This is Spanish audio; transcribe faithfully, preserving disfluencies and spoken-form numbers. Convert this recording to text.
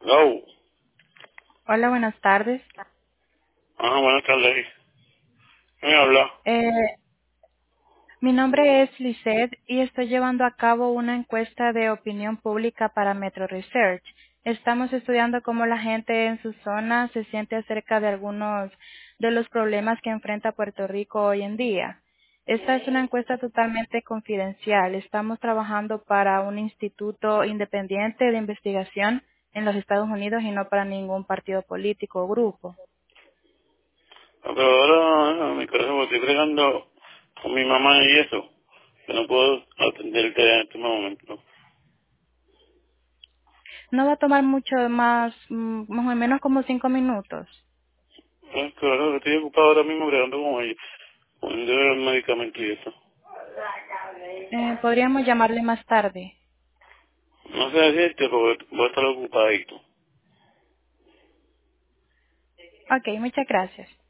No. Hola, buenas tardes. Ah, buenas tardes. ¿Me habla? Eh, mi nombre es Lisette y estoy llevando a cabo una encuesta de opinión pública para Metro Research. Estamos estudiando cómo la gente en su zona se siente acerca de algunos de los problemas que enfrenta Puerto Rico hoy en día. Esta es una encuesta totalmente confidencial. Estamos trabajando para un instituto independiente de investigación en los Estados Unidos y no para ningún partido político o grupo. Ah, pero ahora ah, mi corazón, estoy fregando con mi mamá y eso. Que no puedo atenderte en este momento. No va a tomar mucho más, mm, más o menos como cinco minutos. Es claro que estoy ocupado ahora mismo fregando con ella. Poniendo el medicamento y eso. Eh, podríamos llamarle más tarde. No sé decirte porque voy a estar ocupadito. Ok, muchas gracias.